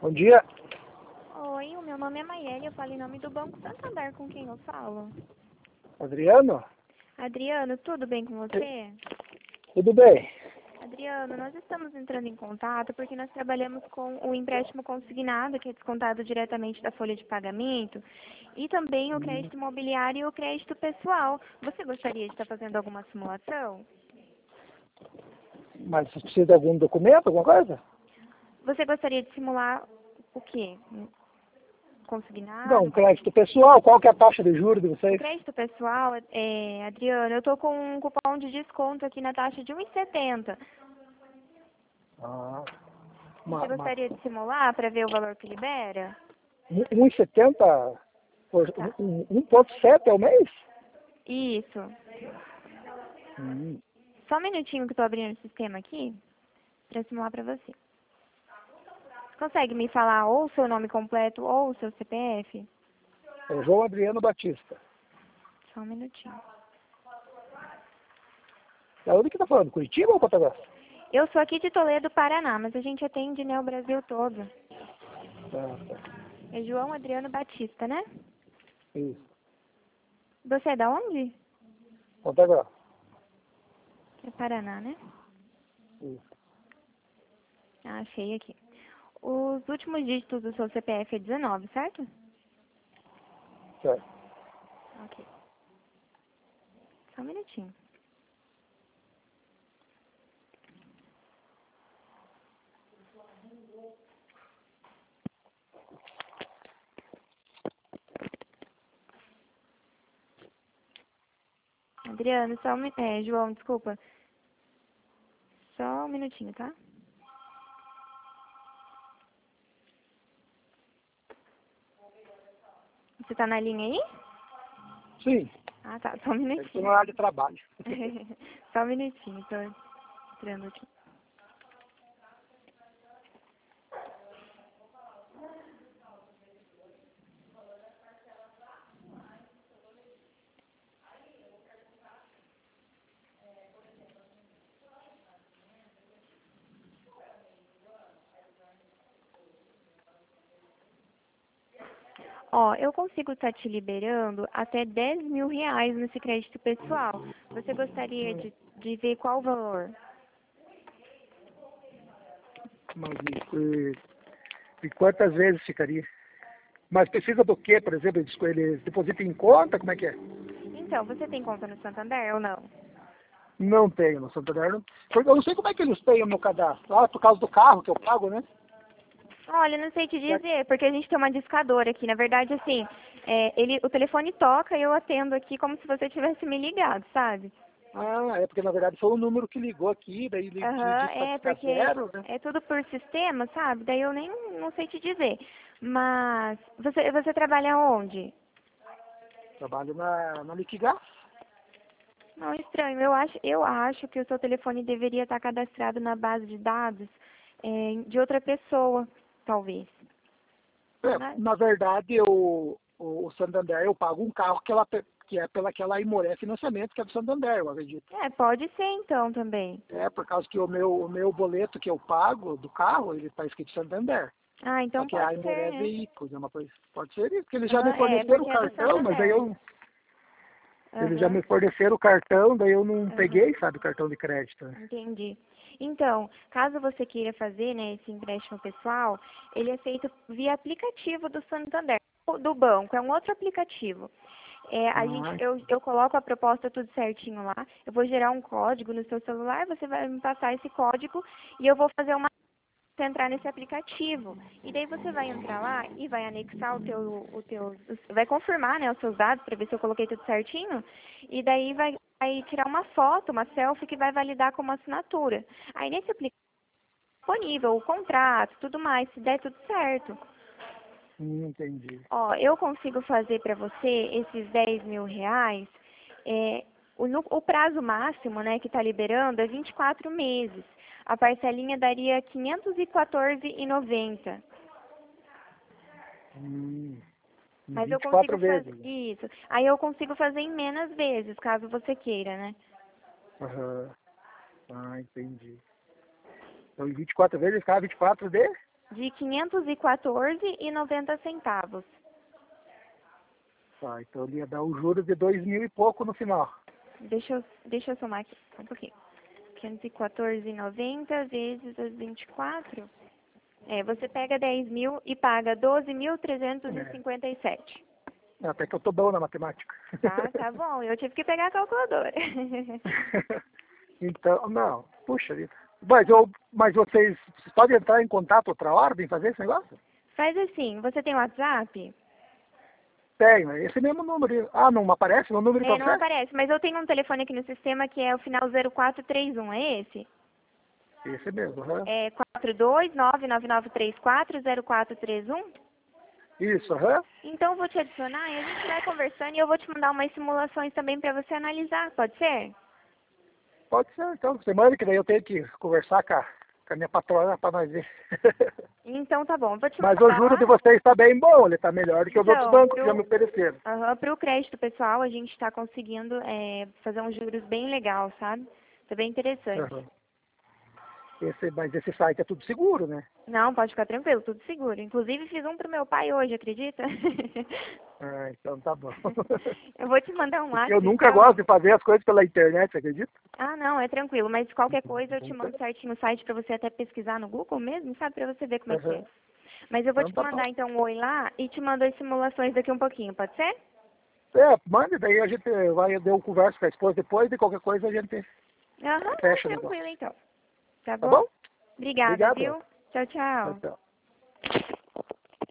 Bom dia. Oi, o meu nome é Maiele, eu falo em nome do Banco Santander, com quem eu falo? Adriano? Adriano, tudo bem com você? Tudo bem? Adriano, nós estamos entrando em contato porque nós trabalhamos com o empréstimo consignado, que é descontado diretamente da folha de pagamento, e também o crédito imobiliário e o crédito pessoal. Você gostaria de estar fazendo alguma simulação? Mas você precisa de algum documento, alguma coisa? Você gostaria de simular o quê? Não, Consignado? crédito pessoal. Qual que é a taxa de juros de O vocês? crédito pessoal, Adriano, eu estou com um cupom de desconto aqui na taxa de 1,70. Ah, Você gostaria de simular para ver o valor que libera? 1,70 por Tá. 1,7 ao mês? Isso. Hum, Só um minutinho que eu estou abrindo o sistema aqui para simular para você. Você consegue me falar ou o seu nome completo ou o seu CPF? é João Adriano Batista. Só um minutinho. Da onde que tá falando? Curitiba ou Ponta Grossa? Eu sou aqui de Toledo, Paraná, mas a gente atende, né, o Brasil todo. Tá. É João Adriano Batista, né? Isso. Você é da onde? Ponta Grossa. É Paraná, né? Isso. Ah, achei aqui. Os últimos dígitos do seu CPF é 19, certo? Certo. Ok. Só um minutinho. Adriano, João, desculpa. Só um minutinho, tá? Você tá na linha aí? Sim. Ah, tá. Só um Estou no minutinho. horário de trabalho. Só um minutinho, tô entrando aqui. Ó, eu consigo estar te liberando até 10 mil reais nesse crédito pessoal. Você gostaria de ver qual o valor? Mas e quantas vezes ficaria? Mas precisa do quê, por exemplo? Eles depositam em conta? Como é que é? Então, você tem conta no Santander ou não? Não tenho no Santander. Porque eu não sei como é que eles têm o meu cadastro. Ah, por causa do carro que eu pago, né? Olha, não sei te Já- dizer, porque a gente tem uma discadora aqui. Na verdade, assim, o telefone toca e eu atendo aqui como se você tivesse me ligado, sabe? Ah, é porque na verdade foi o número que ligou aqui, daí ele Aham, disse para ficar porque zero, né? é tudo por sistema, sabe? Daí eu nem não sei te dizer. Mas você trabalha onde? Trabalho na Liquigás. Não, estranho. Eu acho que o seu telefone deveria estar cadastrado na base de dados de outra pessoa, talvez. É, Mas, na verdade, o Santander, eu pago um carro que é pela aquela Imoré Financiamento, que é do Santander, eu acredito. pode ser então também. É, por causa que o meu boleto que eu pago do carro, ele está escrito Santander. Ah, Só então que a pode Imoré ser, é né? veículos, é uma coisa. Pode ser isso, porque eles já me Aham, forneceram o porque é do cartão, mas aí Santander. eles já Aham, me forneceram o cartão, daí eu não aham. peguei, sabe, o cartão de crédito, né? Entendi. Então, caso você queira fazer, né, esse empréstimo pessoal, ele é feito via aplicativo do Santander, do banco, é um outro aplicativo. Ah, Eu coloco a proposta tudo certinho lá, eu vou gerar um código no seu celular, você vai me passar esse código e eu vou fazer uma você entrar nesse aplicativo. E daí você vai entrar lá e vai anexar vai confirmar, né, os seus dados para ver se eu coloquei tudo certinho. E daí vai tirar uma foto, uma selfie que vai validar como assinatura. Aí nesse aplicativo disponível o contrato, tudo mais, se der tudo certo. entendi. Ó, eu consigo fazer para você esses 10 mil reais. O prazo máximo, né, que está liberando é 24 meses. A parcelinha daria 514,90. Em Mas eu 24 consigo fazer vezes. isso. Aí eu consigo fazer em menos vezes, caso você queira, né? Aham. Ah, entendi. Então, em 24 vezes, ficava 24 de? de R$ 514,90. Tá, então ele ia dar o juros de 2.000 e pouco no final. Deixa eu somar aqui, só um pouquinho. 514,90 vezes as 24. Você pega 10.000 e paga 12.357. Até que eu tô bom na matemática. Tá bom. Eu tive que pegar a calculadora. Então, não, puxa vida. Mas vocês podem entrar em contato outra hora, vem fazer esse negócio? Faz assim, você tem WhatsApp? Tenho, esse mesmo número. Ah, não aparece no número pra Não você? aparece, mas eu tenho um telefone aqui no sistema que é o final 0431, é esse? Esse mesmo, aham. É 42999340431? Isso, aham. Então eu vou te adicionar e a gente vai conversando e eu vou te mandar umas simulações também para você analisar, pode ser? Pode ser, então. Você manda que daí eu tenho que conversar com a minha patrona para nós ver. Então tá bom, vou te Mas mandar o juro lá. de vocês está bem bom, ele está melhor do que os outros Então, bancos que já me ofereceram. pro crédito pessoal, a gente está conseguindo fazer uns juros bem legal, sabe? Tá bem interessante. Aham. Mas esse site é tudo seguro, né? Não, pode ficar tranquilo, tudo seguro. Inclusive fiz um pro meu pai hoje, acredita? Ah, então tá bom. Eu vou te mandar um Porque eu WhatsApp, nunca então. gosto de fazer as coisas pela internet, você acredita? Ah, não, é tranquilo, mas qualquer coisa eu te Nunca. mando certinho o site para você até pesquisar no Google mesmo, sabe? Para você ver como é que é. Aham. Mas eu vou Então te tá bom. mandar então um oi lá e te mando as simulações daqui um pouquinho, pode ser? Mande, daí a gente vai, eu converso com a esposa depois e qualquer coisa a gente Aham, fecha o tranquilo negócio. então. Tá Tá bom? bom? Obrigada, Obrigado. viu? Tchau, Tchau, tchau. tchau.